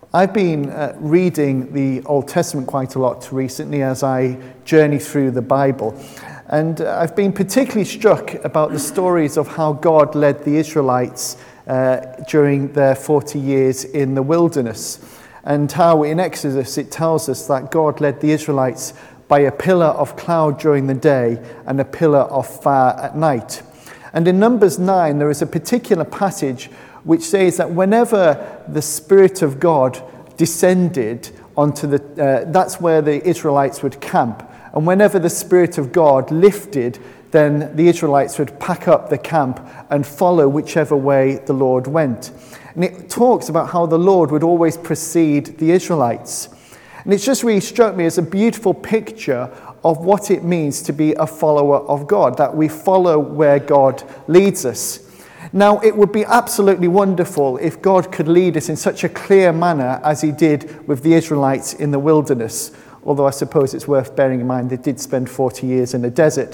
I've been reading the Old Testament quite a lot recently as I journey through the Bible. And I've been particularly struck about the stories of how God led the Israelites during their 40 years in the wilderness. And how in Exodus it tells us that God led the Israelites by a pillar of cloud during the day and a pillar of fire at night. And in Numbers 9 there is a particular passage which says that whenever the Spirit of God descended onto that's where the Israelites would camp. And whenever the Spirit of God lifted, then the Israelites would pack up the camp and follow whichever way the Lord went. And it talks about how the Lord would always precede the Israelites. And it's just really struck me as a beautiful picture of what it means to be a follower of God, that we follow where God leads us. Now, it would be absolutely wonderful if God could lead us in such a clear manner as he did with the Israelites in the wilderness, although I suppose it's worth bearing in mind they did spend 40 years in the desert.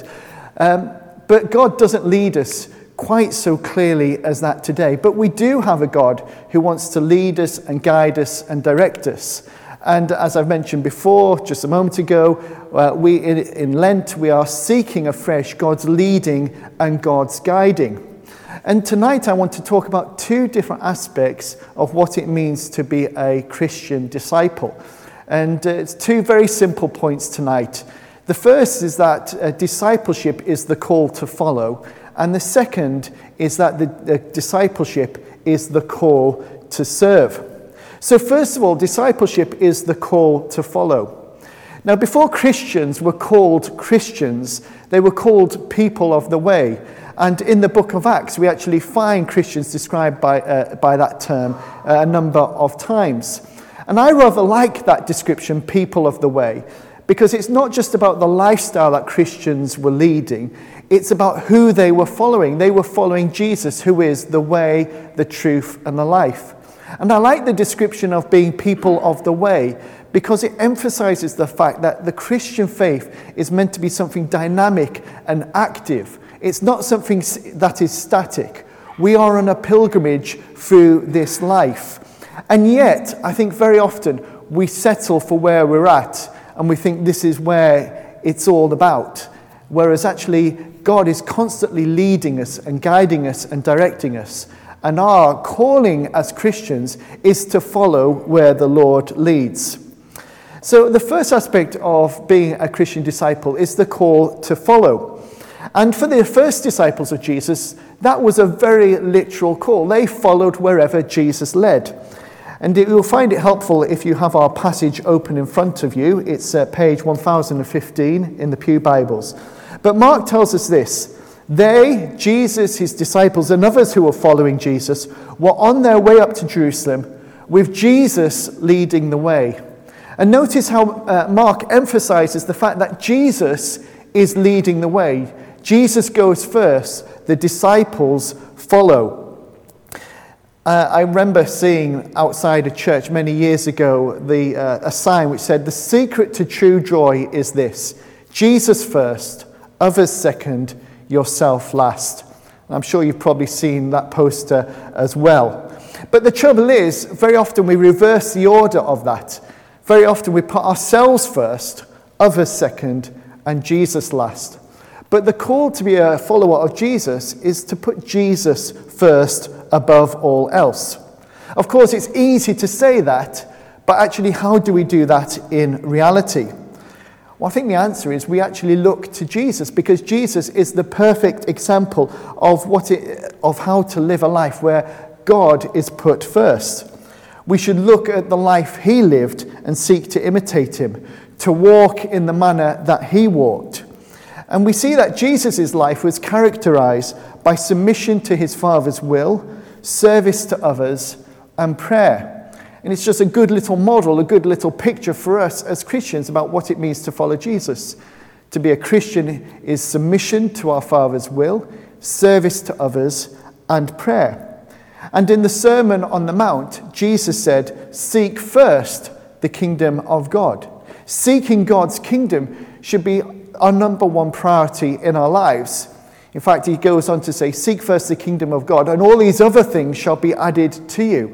But God doesn't lead us quite so clearly as that today. But we do have a God who wants to lead us and guide us and direct us. And as I've mentioned before, just a moment ago, in Lent, we are seeking afresh God's leading and God's guiding. And tonight I want to talk about two different aspects of what it means to be a Christian disciple. And it's two very simple points tonight. The first is that discipleship is the call to follow. And the second is that the discipleship is the call to serve. So first of all, discipleship is the call to follow. Now, before Christians were called Christians, they were called people of the way. And in the book of Acts, we actually find Christians described by that term a number of times. And I rather like that description, people of the way, because it's not just about the lifestyle that Christians were leading, it's about who they were following. They were following Jesus, who is the way, the truth, and the life. And I like the description of being people of the way because it emphasizes the fact that the Christian faith is meant to be something dynamic and active. It's not something that is static. We are on a pilgrimage through this life. And yet, I think very often we settle for where we're at and we think this is where it's all about. Whereas actually, God is constantly leading us and guiding us and directing us. And our calling as Christians is to follow where the Lord leads. So the first aspect of being a Christian disciple is the call to follow. And for the first disciples of Jesus, that was a very literal call. They followed wherever Jesus led. And you'll find it helpful if you have our passage open in front of you. It's page 1015 in the Pew Bibles. But Mark tells us this. They, Jesus, his disciples, and others who were following Jesus, were on their way up to Jerusalem with Jesus leading the way. And notice how Mark emphasizes the fact that Jesus is leading the way. Jesus goes first, the disciples follow. I remember seeing outside a church many years ago a sign which said, "The secret to true joy is this: Jesus first, others second, yourself last." I'm sure you've probably seen that poster as well. But the trouble is, very often we reverse the order of that. Very often we put ourselves first, others second, and Jesus last. But the call to be a follower of Jesus is to put Jesus first above all else. Of course, it's easy to say that, but actually, how do we do that in reality? Well, I think the answer is we actually look to Jesus, because Jesus is the perfect example of how to live a life where God is put first. We should look at the life he lived and seek to imitate him, to walk in the manner that he walked. And we see that Jesus' life was characterized by submission to his Father's will, service to others, and prayer. And it's just a good little model, a good little picture for us as Christians about what it means to follow Jesus. To be a Christian is submission to our Father's will, service to others, and prayer. And in the Sermon on the Mount, Jesus said, "Seek first the kingdom of God." Seeking God's kingdom should be our number one priority in our lives. In fact, he goes on to say, "Seek first the kingdom of God, and all these other things shall be added to you."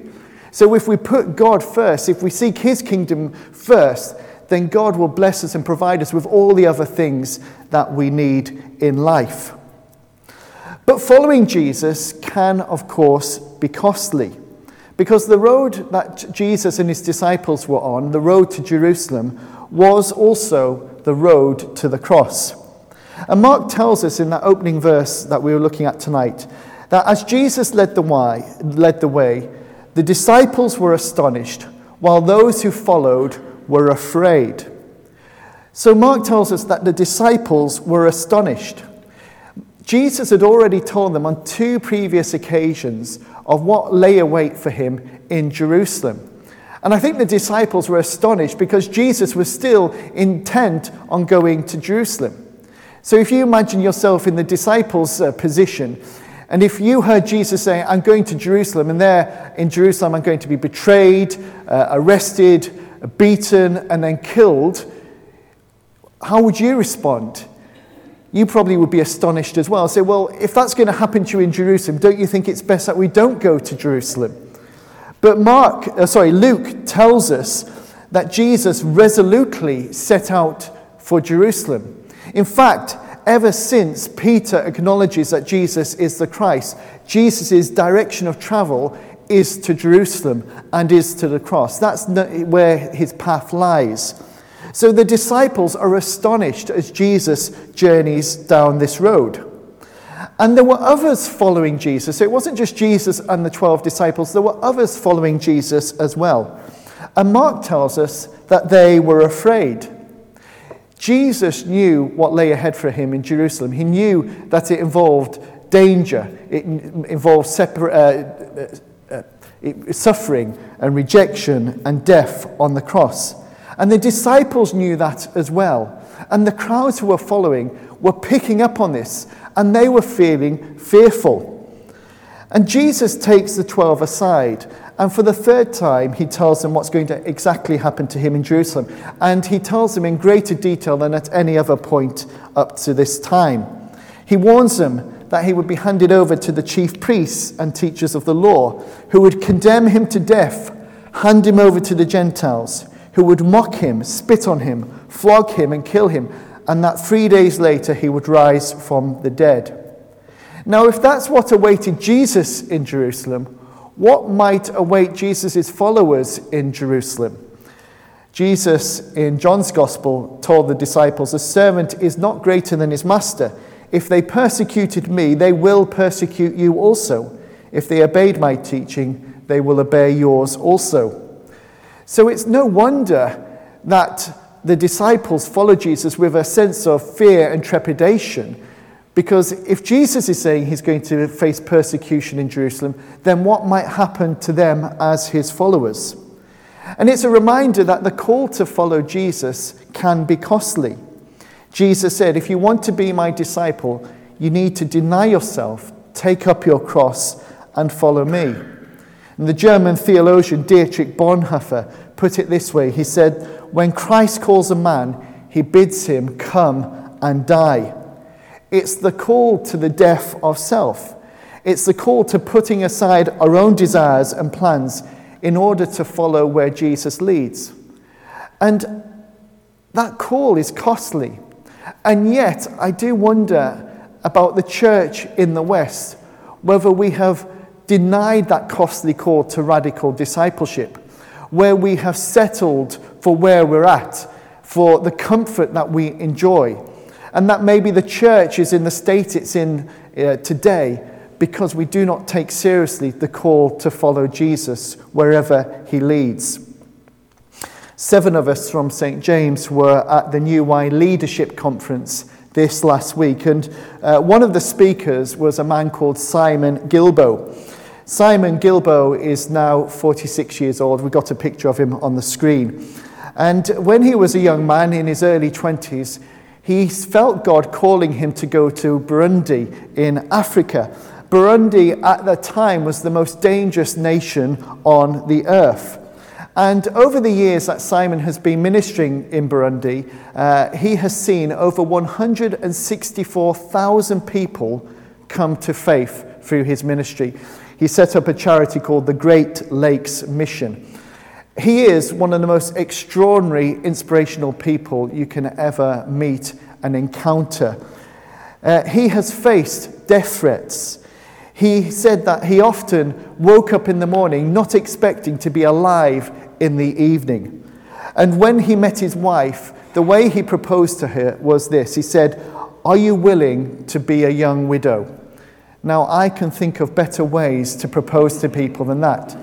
So if we put God first, if we seek his kingdom first, then God will bless us and provide us with all the other things that we need in life. But following Jesus can, of course, be costly, because the road that Jesus and his disciples were on, the road to Jerusalem, was also the road to the cross. And Mark tells us in that opening verse that we were looking at tonight, that as Jesus led the way, the disciples were astonished, while those who followed were afraid. So Mark tells us that the disciples were astonished. Jesus had already told them on 2 previous occasions of what lay await for him in Jerusalem. And I think the disciples were astonished because Jesus was still intent on going to Jerusalem. So if you imagine yourself in the disciples' position, and if you heard Jesus say, I'm going to Jerusalem, and there in Jerusalem I'm going to be betrayed, arrested, beaten, and then killed, how would you respond? You probably would be astonished as well. Say, well, if that's going to happen to you in Jerusalem, don't you think it's best that we don't go to Jerusalem? But Luke tells us that Jesus resolutely set out for Jerusalem. In fact, ever since Peter acknowledges that Jesus is the Christ, Jesus' direction of travel is to Jerusalem and is to the cross. That's where his path lies. So the disciples are astonished as Jesus journeys down this road. And there were others following Jesus. So it wasn't just Jesus and the 12 disciples. There were others following Jesus as well. And Mark tells us that they were afraid. Jesus knew what lay ahead for him in Jerusalem. He knew that it involved danger. It involved suffering and rejection and death on the cross. And the disciples knew that as well. And the crowds who were following were picking up on this, and they were feeling fearful. And Jesus takes the 12 aside, and for the 3rd time, he tells them what's going to exactly happen to him in Jerusalem. And he tells them in greater detail than at any other point up to this time. He warns them that he would be handed over to the chief priests and teachers of the law, who would condemn him to death, hand him over to the Gentiles, who would mock him, spit on him, flog him, and kill him, and that 3 days later he would rise from the dead. Now, if that's what awaited Jesus in Jerusalem, what might await Jesus' followers in Jerusalem? Jesus, in John's Gospel, told the disciples, "A servant is not greater than his master. If they persecuted me, they will persecute you also. If they obeyed my teaching, they will obey yours also." So it's no wonder that the disciples follow Jesus with a sense of fear and trepidation, because if Jesus is saying he's going to face persecution in Jerusalem, then what might happen to them as his followers? And it's a reminder that the call to follow Jesus can be costly. Jesus said, if you want to be my disciple, you need to deny yourself, take up your cross, and follow me. And the German theologian Dietrich Bonhoeffer put it this way. He said, when Christ calls a man, he bids him come and die. It's the call to the death of self. It's the call to putting aside our own desires and plans in order to follow where Jesus leads. And that call is costly. And yet, I do wonder about the church in the West, whether we have denied that costly call to radical discipleship, where we have settled for where we're at, for the comfort that we enjoy, and that maybe the church is in the state it's in today because we do not take seriously the call to follow Jesus wherever he leads. 7 of us from St. James were at the New Wine Leadership Conference this last week, and one of the speakers was a man called Simon Guilbeault. Simon Guilbeault is now 46 years old. We got a picture of him on the screen. And when he was a young man in his early 20s, he felt God calling him to go to Burundi in Africa. Burundi at the time was the most dangerous nation on the earth. And over the years that Simon has been ministering in Burundi, he has seen over 164,000 people come to faith through his ministry. he set up a charity called the Great Lakes Mission. He is one of the most extraordinary, inspirational people you can ever meet and encounter. He has faced death threats. He said that he often woke up in the morning not expecting to be alive in the evening. And when he met his wife, the way he proposed to her was this. He said, "Are you willing to be a young widow?" Now, I can think of better ways to propose to people than that.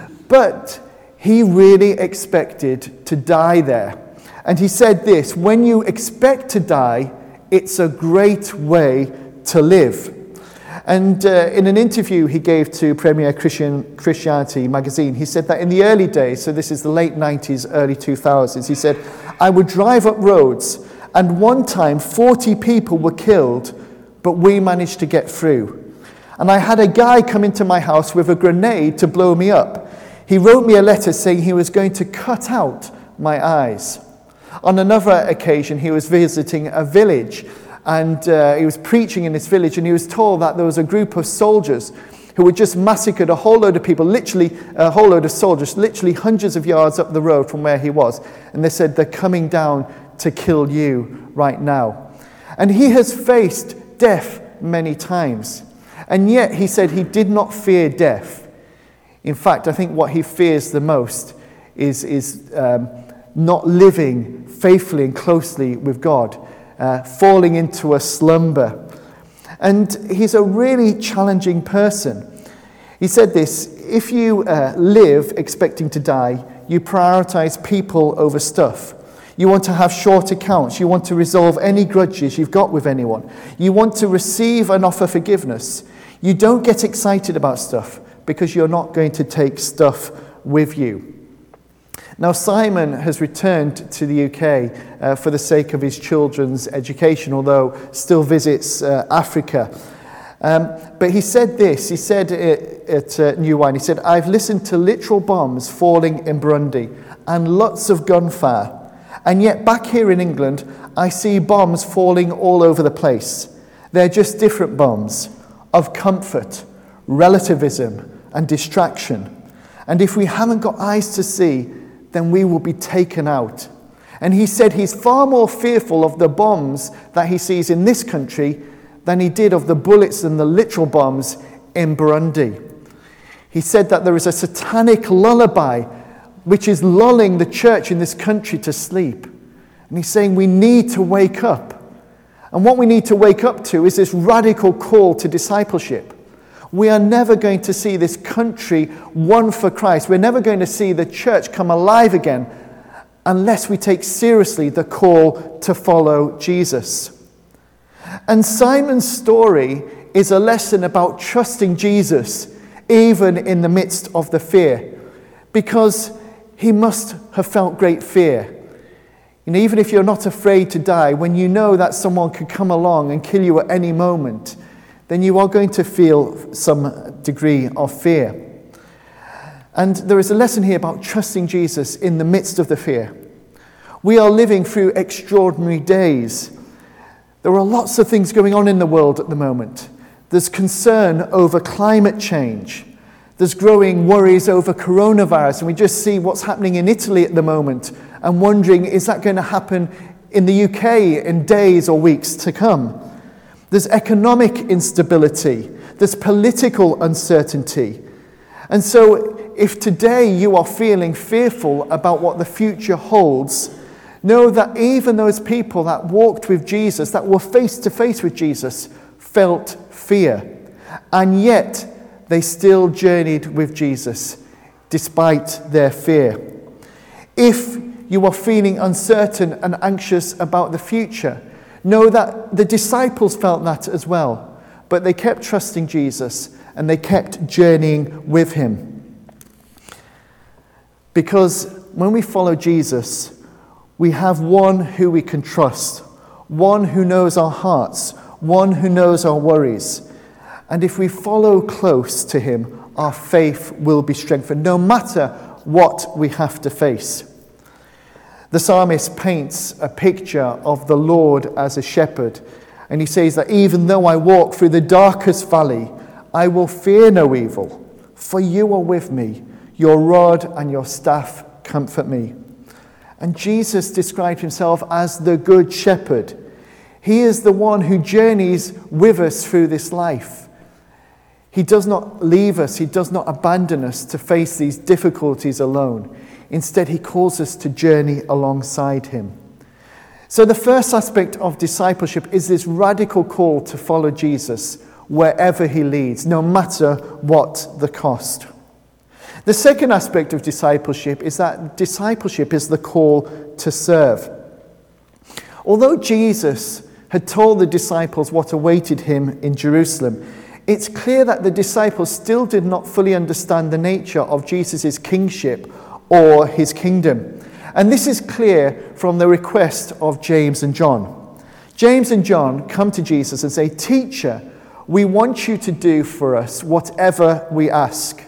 But he really expected to die there. And he said this, "When you expect to die, it's a great way to live." And in an interview he gave to Premier Christianity magazine, he said that in the early days, so this is the late 90s, early 2000s, he said, "I would drive up roads, and one time 40 people were killed, but we managed to get through. And I had a guy come into my house with a grenade to blow me up. He wrote me a letter saying he was going to cut out my eyes." On another occasion, he was visiting a village, and he was preaching in this village, and he was told that there was a group of soldiers who had just massacred a whole load of people, literally a whole load of soldiers, literally hundreds of yards up the road from where he was. And they said, "They're coming down to kill you right now." And he has faced death many times. And yet he said he did not fear death. In fact, I think what he fears the most is not living faithfully and closely with God. Falling into a slumber. And he's a really challenging person. He said this, "If you live expecting to die, you prioritize people over stuff. You want to have short accounts. You want to resolve any grudges you've got with anyone. You want to receive and offer forgiveness. You don't get excited about stuff because you're not going to take stuff with you." Now, Simon has returned to the UK for the sake of his children's education, although still visits Africa. But he said this, he said at New Wine, he said, "I've listened to literal bombs falling in Burundi and lots of gunfire. And yet back here in England, I see bombs falling all over the place. They're just different bombs of comfort, relativism, and distraction. And if we haven't got eyes to see, then we will be taken out." And he said he's far more fearful of the bombs that he sees in this country than he did of the bullets and the literal bombs in Burundi. He said that there is a satanic lullaby which is lulling the church in this country to sleep. And he's saying we need to wake up. And what we need to wake up to is this radical call to discipleship. We are never going to see this country won for Christ. We're never going to see the church come alive again unless we take seriously the call to follow Jesus. And Simon's story is a lesson about trusting Jesus even in the midst of the fear, because he must have felt great fear. And even if you're not afraid to die, when you know that someone could come along and kill you at any moment, then you are going to feel some degree of fear. And there is a lesson here about trusting Jesus in the midst of the fear. We are living through extraordinary days. There are lots of things going on in the world at the moment. There's concern over climate change. There's growing worries over coronavirus, and we just see what's happening in Italy at the moment and wondering, is that going to happen in the UK in days or weeks to come? There's economic instability. There's political uncertainty. And so if today you are feeling fearful about what the future holds, know that even those people that walked with Jesus, that were face to face with Jesus, felt fear. And yet they still journeyed with Jesus despite their fear. If you are feeling uncertain and anxious about the future, know that the disciples felt that as well, but they kept trusting Jesus and they kept journeying with him. Because when we follow Jesus, we have one who we can trust, one who knows our hearts, one who knows our worries. And if we follow close to him, our faith will be strengthened, no matter what we have to face. The psalmist paints a picture of the Lord as a shepherd, and he says that even though I walk through the darkest valley, I will fear no evil, for you are with me. Your rod and your staff comfort me." And Jesus described himself as the Good Shepherd. He is the one who journeys with us through this life. He does not leave us. He does not abandon us to face these difficulties alone. Instead, he calls us to journey alongside him. So the first aspect of discipleship is this radical call to follow Jesus wherever he leads, no matter what the cost. The second aspect of discipleship is that discipleship is the call to serve. Although Jesus had told the disciples what awaited him in Jerusalem, it's clear that the disciples still did not fully understand the nature of Jesus' kingship or his kingdom. And this is clear from the request of James and John. James and John come to Jesus and say, "Teacher, we want you to do for us whatever we ask."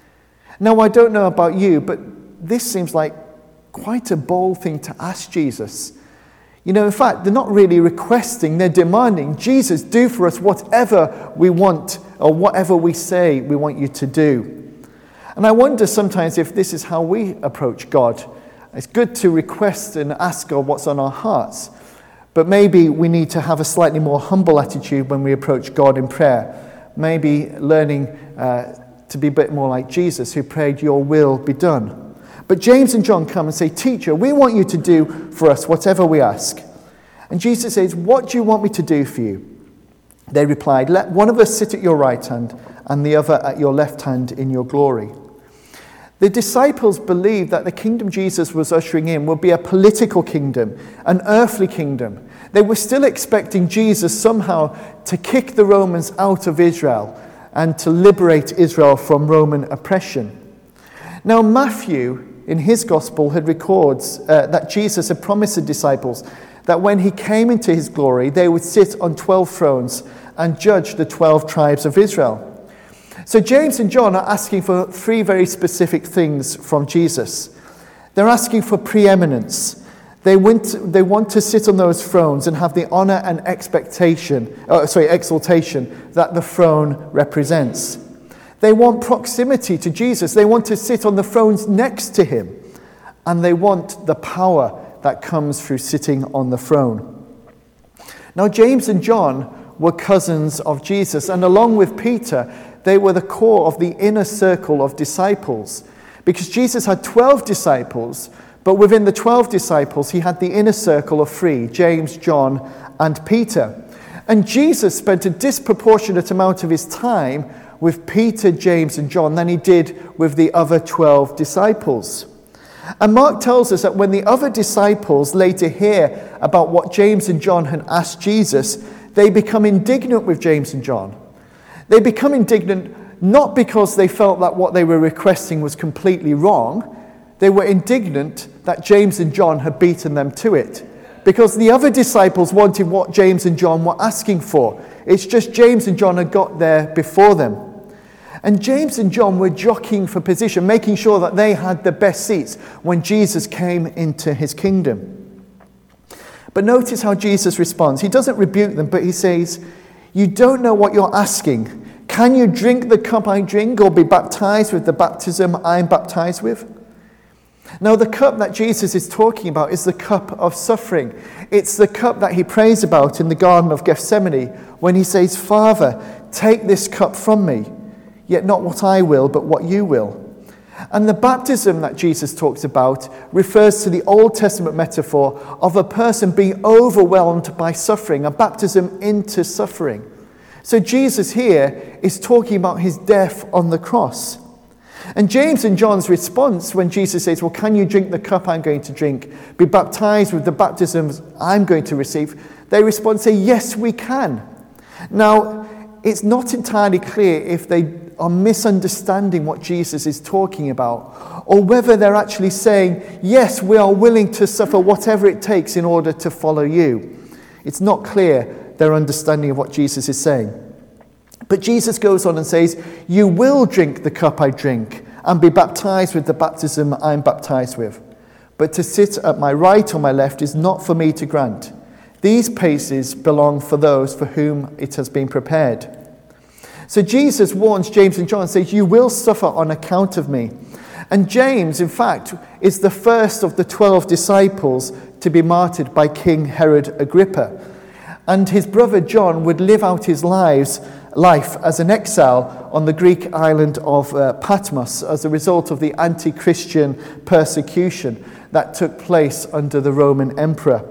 Now, I don't know about you, but this seems like quite a bold thing to ask Jesus. In fact, they're not really requesting, they're demanding, "Jesus, do for us whatever we want or whatever we say we want you to do." And I wonder sometimes if this is how we approach God. It's good to request and ask God what's on our hearts, but maybe we need to have a slightly more humble attitude when we approach God in prayer. Maybe learning to be a bit more like Jesus, who prayed, "Your will be done." But James and John come and say, "Teacher, we want you to do for us whatever we ask." And Jesus says, "What do you want me to do for you?" They replied, "Let one of us sit at your right hand and the other at your left hand in your glory." The disciples believed that the kingdom Jesus was ushering in would be a political kingdom, an earthly kingdom. They were still expecting Jesus somehow to kick the Romans out of Israel and to liberate Israel from Roman oppression. Now, Matthew, in his gospel, had records that Jesus had promised the disciples that when he came into his glory, they would sit on 12 thrones and judge the 12 tribes of Israel. So James and John are asking for three very specific things from Jesus. They're asking for preeminence. They want to sit on those thrones and have the honor and exaltation that the throne represents. They want proximity to Jesus. They want to sit on the thrones next to him. And they want the power that comes through sitting on the throne. Now, James and John were cousins of Jesus, and along with Peter, they were the core of the inner circle of disciples. Because Jesus had 12 disciples, but within the 12 disciples, he had the inner circle of 3, James, John, and Peter. And Jesus spent a disproportionate amount of his time with Peter, James, and John than he did with the other 12 disciples. And Mark tells us that when the other disciples later hear about what James and John had asked Jesus, they become indignant with James and John. They become indignant not because they felt that what they were requesting was completely wrong. They were indignant that James and John had beaten them to it. Because the other disciples wanted what James and John were asking for. It's just James and John had got there before them. And James and John were jockeying for position, making sure that they had the best seats when Jesus came into his kingdom. But notice how Jesus responds. He doesn't rebuke them, but he says, "You don't know what you're asking. Can you drink the cup I drink or be baptized with the baptism I'm baptized with?" Now, the cup that Jesus is talking about is the cup of suffering. It's the cup that he prays about in the Garden of Gethsemane when he says, "Father, take this cup from me, yet not what I will, but what you will." And the baptism that Jesus talks about refers to the Old Testament metaphor of a person being overwhelmed by suffering, a baptism into suffering. So Jesus here is talking about his death on the cross. And James and John's response when Jesus says, "Well, can you drink the cup I'm going to drink, be baptized with the baptisms I'm going to receive?" They respond and say, "Yes, we can." Now, it's not entirely clear if they are misunderstanding what Jesus is talking about, or whether they're actually saying, "Yes, we are willing to suffer whatever it takes in order to follow you." It's not clear their understanding of what Jesus is saying. But Jesus goes on and says, "You will drink the cup I drink and be baptized with the baptism I'm baptized with. But to sit at my right or my left is not for me to grant. These places belong for those for whom it has been prepared." So Jesus warns James and John and says, you will suffer on account of me. And James, in fact, is the first of the 12 disciples to be martyred by King Herod Agrippa. And his brother John would live out his life as an exile on the Greek island of Patmos as a result of the anti-Christian persecution that took place under the Roman emperor.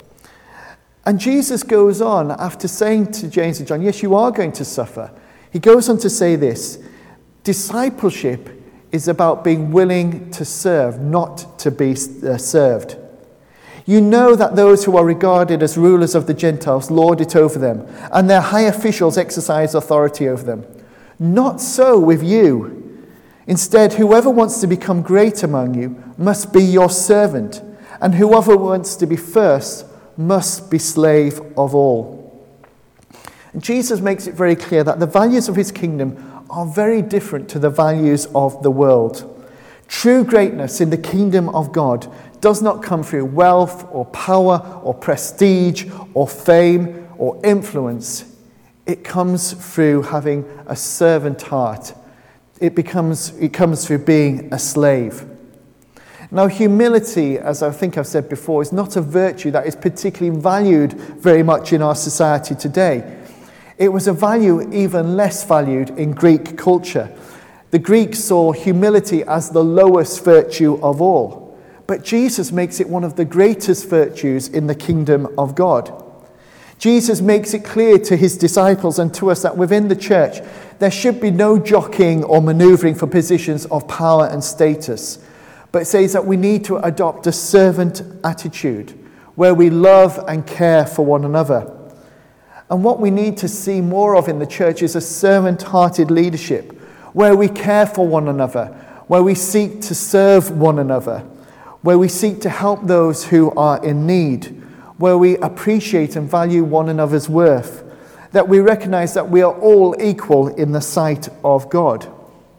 And Jesus goes on, after saying to James and John, yes, you are going to suffer. He goes on to say this: discipleship is about being willing to serve, not to be served. You know that those who are regarded as rulers of the Gentiles lord it over them, and their high officials exercise authority over them. Not so with you. Instead, whoever wants to become great among you must be your servant, and whoever wants to be first must be slave of all. And Jesus makes it very clear that the values of his kingdom are very different to the values of the world. True greatness in the kingdom of God does not come through wealth or power or prestige or fame or influence. It comes through having a servant heart. It comes through being a slave. Now, humility, as I think I've said before, is not a virtue that is particularly valued very much in our society today. It was a value even less valued in Greek culture. The Greeks saw humility as the lowest virtue of all. But Jesus makes it one of the greatest virtues in the kingdom of God. Jesus makes it clear to his disciples and to us that within the church, there should be no jockeying or maneuvering for positions of power and status. But it says that we need to adopt a servant attitude where we love and care for one another. And what we need to see more of in the church is a servant-hearted leadership where we care for one another, where we seek to serve one another, where we seek to help those who are in need, where we appreciate and value one another's worth, that we recognize that we are all equal in the sight of God.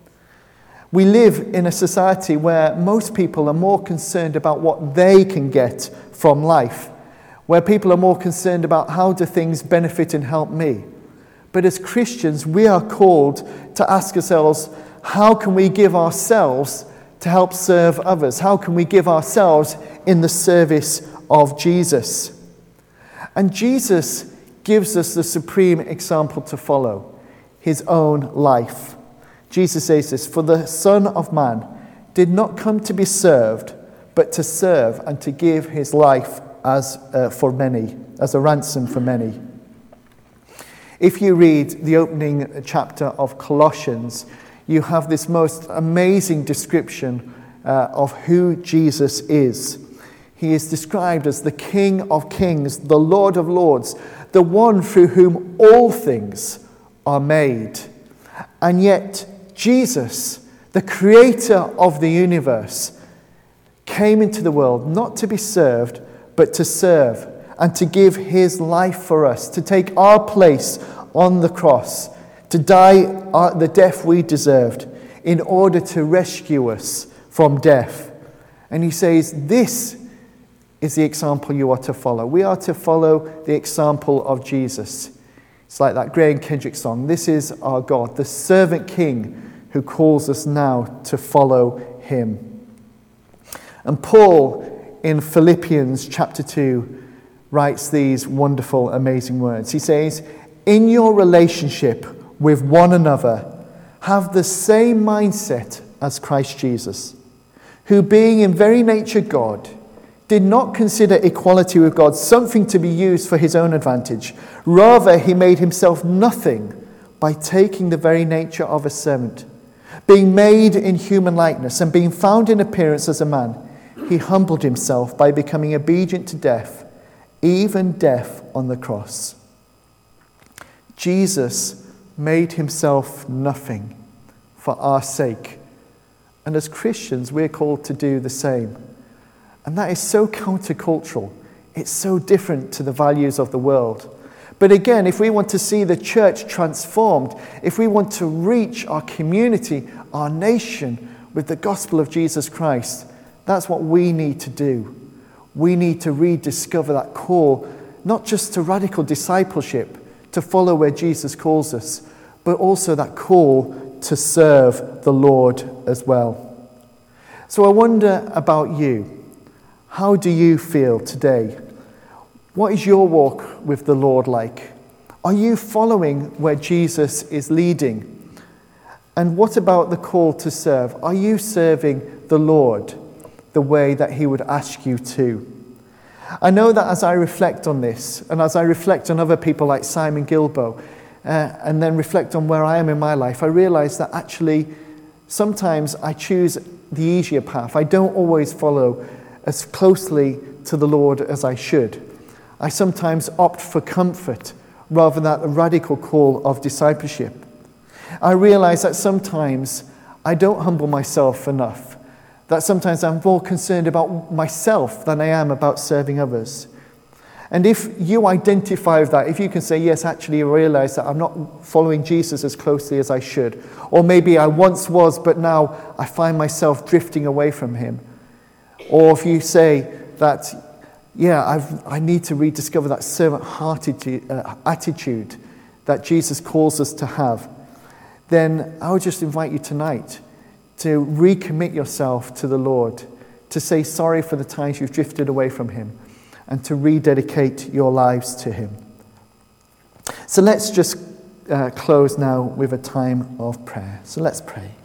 We live in a society where most people are more concerned about what they can get from life, where people are more concerned about how do things benefit and help me. But as Christians, we are called to ask ourselves, how can we give ourselves to help serve others? How can we give ourselves in the service of Jesus? And Jesus gives us the supreme example to follow, his own life. Jesus says this, "For the Son of Man did not come to be served, but to serve and to give his life as a ransom for many." If you read the opening chapter of Colossians, you have this most amazing description of who Jesus is. He is described as the King of Kings, the Lord of Lords, the one through whom all things are made. And yet, Jesus, the creator of the universe, came into the world not to be served, but to serve and to give his life for us, to take our place on the cross, to die the death we deserved in order to rescue us from death. And he says, this is the example you are to follow. We are to follow the example of Jesus. It's like that Graham Kendrick song, "This is our God, the servant king who calls us now to follow him." And Paul in Philippians chapter 2 writes these wonderful, amazing words. He says, "In your relationship with one another, have the same mindset as Christ Jesus, who being in very nature God, did not consider equality with God something to be used for his own advantage. Rather, he made himself nothing by taking the very nature of a servant. Being made in human likeness and being found in appearance as a man, he humbled himself by becoming obedient to death, even death on the cross." Jesus made himself nothing for our sake. And as Christians, we're called to do the same. And that is so countercultural. It's so different to the values of the world. But again, if we want to see the church transformed, if we want to reach our community, our nation with the gospel of Jesus Christ, that's what we need to do. We need to rediscover that call, not just to radical discipleship, to follow where Jesus calls us, but also that call to serve the Lord as well. So I wonder about you. How do you feel today? What is your walk with the Lord like? Are you following where Jesus is leading? And what about the call to serve? Are you serving the Lord the way that he would ask you to? I know that as I reflect on this, and as I reflect on other people like Simon Gilbo, and then reflect on where I am in my life, I realize that actually sometimes I choose the easier path. I don't always follow as closely to the Lord as I should. I sometimes opt for comfort rather than the radical call of discipleship. I realize that sometimes I don't humble myself enough, that sometimes I'm more concerned about myself than I am about serving others. And if you identify with that, if you can say, yes, actually I realize that I'm not following Jesus as closely as I should, or maybe I once was, but now I find myself drifting away from him. Or if you say that, I need to rediscover that servant-hearted attitude that Jesus calls us to have, then I would just invite you tonight to recommit yourself to the Lord, to say sorry for the times you've drifted away from him, and to rededicate your lives to him. So let's just close now with a time of prayer. So let's pray.